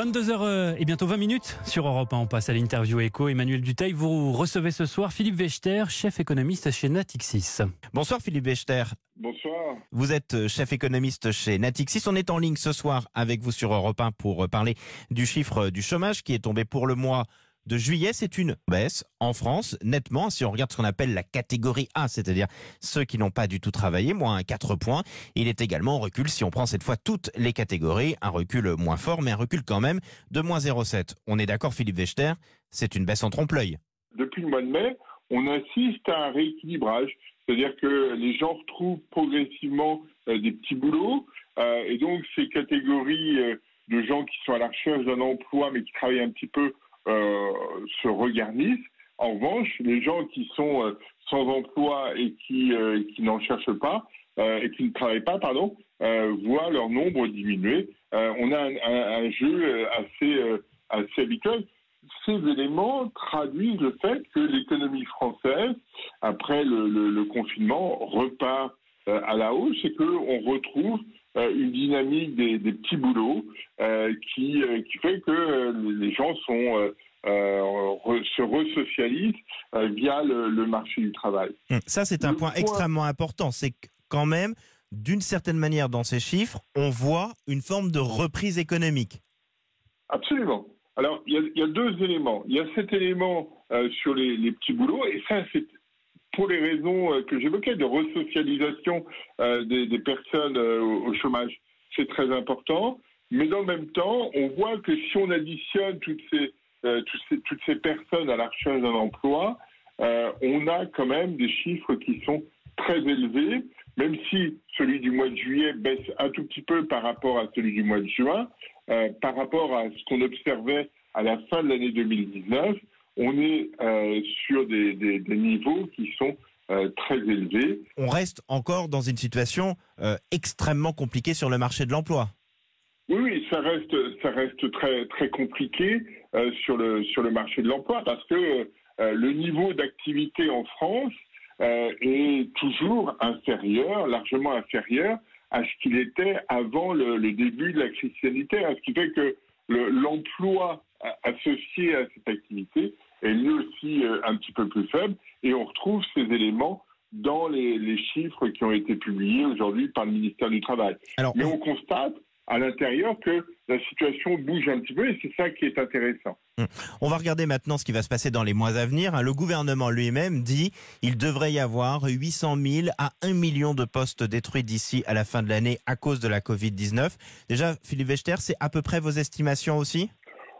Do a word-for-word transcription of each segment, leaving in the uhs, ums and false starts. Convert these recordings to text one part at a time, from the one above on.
vingt-deux heures et bientôt vingt minutes sur Europe un. On passe à l'interview éco. Emmanuel Dutheil, vous recevez ce soir Philippe Wechter, chef économiste chez Natixis. Bonsoir Philippe Wechter. Bonsoir. Vous êtes chef économiste chez Natixis. On est en ligne ce soir avec vous sur Europe un pour parler du chiffre du chômage qui est tombé pour le mois de juillet. C'est une baisse en France, nettement, si on regarde ce qu'on appelle la catégorie A, c'est-à-dire ceux qui n'ont pas du tout travaillé, moins quatre points. Il est également en recul, si on prend cette fois toutes les catégories, un recul moins fort, mais un recul quand même de moins zéro virgule sept. On est d'accord Philippe Wechter, c'est une baisse en trompe-l'œil. Depuis le mois de mai, on assiste à un rééquilibrage, c'est-à-dire que les gens retrouvent progressivement euh, des petits boulots, euh, et donc ces catégories euh, de gens qui sont à la recherche d'un emploi mais qui travaillent un petit peu euh, se regarnissent. En revanche, les gens qui sont euh, sans emploi et qui, euh, qui n'en cherchent pas, euh, et qui ne travaillent pas, pardon, euh, voient leur nombre diminuer. Euh, on a un, un, un jeu assez, euh, assez habituel. Ces éléments traduisent le fait que l'économie française, après le, le, le confinement, repart euh, à la hausse et qu'on retrouve euh, une dynamique des, des petits boulots euh, qui, euh, qui fait que euh, les gens sont, euh, euh, re, se resocialisent euh, via le, le marché du travail. Ça, c'est un le point, point extrêmement important. C'est que quand même, d'une certaine manière, dans ces chiffres, on voit une forme de reprise économique. Absolument. Alors, il y a, il y a deux éléments. Il y a cet élément euh, sur les, les petits boulots, et ça, c'est pour les raisons euh, que j'évoquais, de resocialisation euh, des, des personnes euh, au, au chômage. C'est très important. Mais dans le même temps, on voit que si on additionne toutes ces, euh, toutes ces, toutes ces personnes à la recherche d'un emploi, euh, on a quand même des chiffres qui sont très élevés, même si celui du mois de juillet baisse un tout petit peu par rapport à celui du mois de juin. Euh, par rapport à ce qu'on observait à la fin de l'année deux mille dix-neuf, on est euh, sur des, des, des niveaux qui sont euh, très élevés. On reste encore dans une situation euh, extrêmement compliquée sur le marché de l'emploi. Oui, oui, ça reste, ça reste très, très compliqué euh, sur, le, sur le marché de l'emploi parce que euh, le niveau d'activité en France euh, est toujours inférieur, largement inférieur à ce qu'il était avant le, le début de la crise sanitaire, ce qui fait que le, l'emploi associé à cette activité est lui aussi euh, un petit peu plus faible, et on retrouve ces éléments dans les, les chiffres qui ont été publiés aujourd'hui par le ministère du Travail. Alors, Mais on constate à l'intérieur que la situation bouge un petit peu, et c'est ça qui est intéressant. On va regarder maintenant ce qui va se passer dans les mois à venir. Le gouvernement lui-même dit qu'il devrait y avoir huit cent mille à un million de postes détruits d'ici à la fin de l'année à cause de la covid dix-neuf. Déjà, Philippe Wechter, c'est à peu près vos estimations aussi ?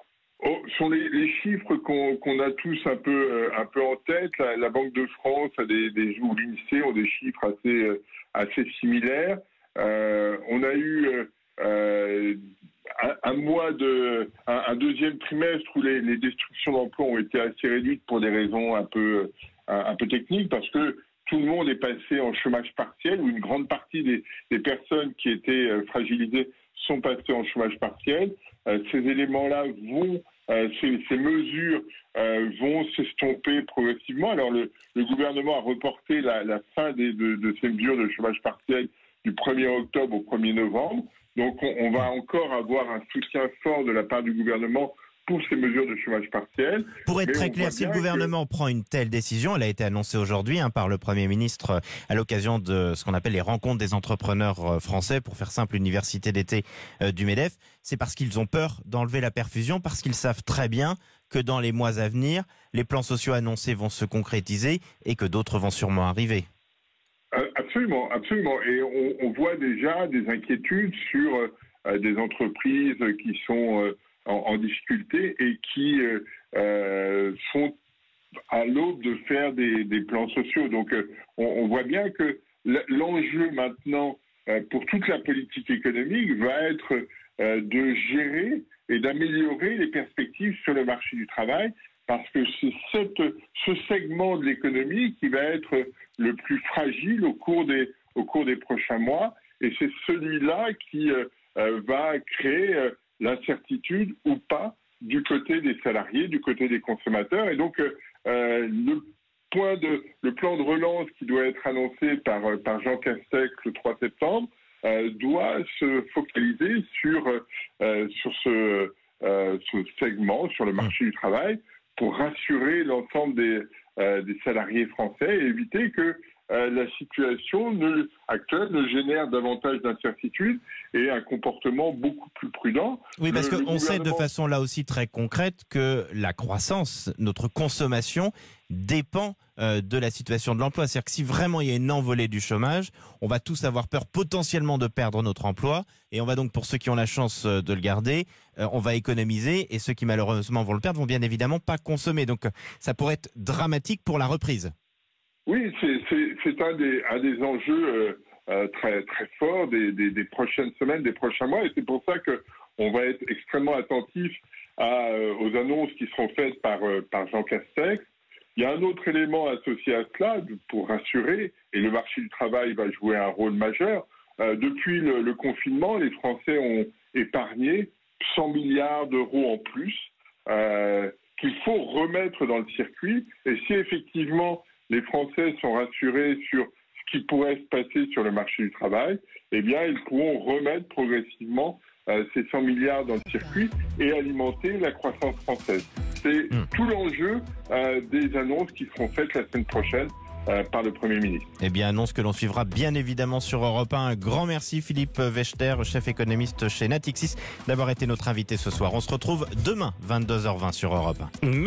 Oh, sont les, les chiffres qu'on, qu'on a tous un peu, euh, un peu en tête. La, la Banque de France a des, des, ou l'INSEE ont des chiffres assez, euh, assez similaires. Euh, on a eu euh, euh, un, un mois de, un, un deuxième trimestre où les, les destructions d'emplois ont été assez réduites pour des raisons un peu, un, un peu techniques, parce que tout le monde est passé en chômage partiel, ou une grande partie des, des personnes qui étaient euh, fragilisées sont passées en chômage partiel. Euh, ces éléments-là vont, euh, ces, ces mesures euh, vont s'estomper progressivement. Alors le, le gouvernement a reporté la, la fin des, de, de ces mesures de chômage partiel du premier octobre au premier novembre. Donc on, on va encore avoir un soutien fort de la part du gouvernement pour ces mesures de chômage partiel. Pour être très clair, si le gouvernement que... prend une telle décision, elle a été annoncée aujourd'hui hein, par le Premier ministre à l'occasion de ce qu'on appelle les rencontres des entrepreneurs français, pour faire simple, l'université d'été euh, du MEDEF, c'est parce qu'ils ont peur d'enlever la perfusion, parce qu'ils savent très bien que dans les mois à venir, les plans sociaux annoncés vont se concrétiser et que d'autres vont sûrement arriver. Absolument, absolument. Et on, on voit déjà des inquiétudes sur euh, des entreprises qui sont... Euh, En, en difficulté et qui euh, euh, sont à l'aube de faire des, des plans sociaux. Donc euh, on, on voit bien que l'enjeu maintenant euh, pour toute la politique économique va être euh, de gérer et d'améliorer les perspectives sur le marché du travail, parce que c'est cette, ce segment de l'économie qui va être le plus fragile au cours des, au cours des prochains mois, et c'est celui-là qui euh, euh, va créer euh, l'incertitude ou pas du côté des salariés, du côté des consommateurs. Et donc, euh, le, point de, le plan de relance qui doit être annoncé par, par Jean Castex le trois septembre euh, doit se focaliser sur, euh, sur ce, euh, ce segment sur le marché du travail pour rassurer l'ensemble des, euh, des salariés français et éviter que euh, la situation ne, actuelle ne génère davantage d'incertitudes et un comportement beaucoup plus prudent. Oui, parce Le- le qu'on sait de gouvernement- façon là aussi très concrète que la croissance, notre consommation dépend euh, de la situation de l'emploi. C'est-à-dire que si vraiment il y a une envolée du chômage, on va tous avoir peur potentiellement de perdre notre emploi et on va donc, pour ceux qui ont la chance euh, de le garder, euh, on va économiser et ceux qui malheureusement vont le perdre vont bien évidemment pas consommer. Donc euh, ça pourrait être dramatique pour la reprise. Oui, c'est, c'est, c'est un, des, un des enjeux euh, euh, très, très forts des, des, des prochaines semaines, des prochains mois, et c'est pour ça qu'on va être extrêmement attentif à, euh, aux annonces qui seront faites par, euh, par Jean Castex. Il y a un autre élément associé à cela, pour rassurer, et le marché du travail va jouer un rôle majeur. Euh, depuis le, le confinement, les Français ont épargné cent milliards d'euros en plus euh, qu'il faut remettre dans le circuit, et si effectivement les Français sont rassurés sur ce qui pourrait se passer sur le marché du travail, eh bien, ils pourront remettre progressivement euh, ces cent milliards dans le circuit et alimenter la croissance française. C'est Mmh. tout l'enjeu euh, des annonces qui seront faites la semaine prochaine euh, par le Premier ministre. Eh bien, annonce que l'on suivra bien évidemment sur Europe un. Un grand merci Philippe Wechter, chef économiste chez Natixis, d'avoir été notre invité ce soir. On se retrouve demain, vingt-deux heures vingt sur Europe un.